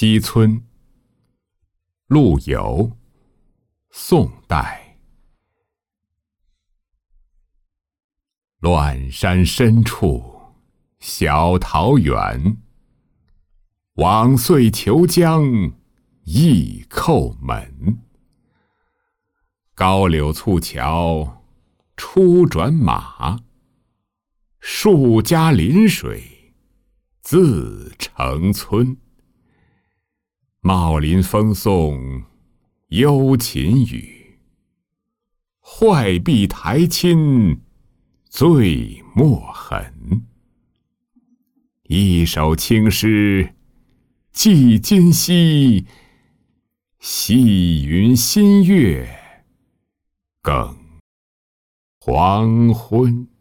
西村，陆游，宋代。乱山深处小桃源，往岁求将忆叩门。高柳簇桥初转马，数家临水自成村。茂林风送幽禽语，坏壁台侵最墨痕。一首清诗寄今夕，细云新月更黄昏。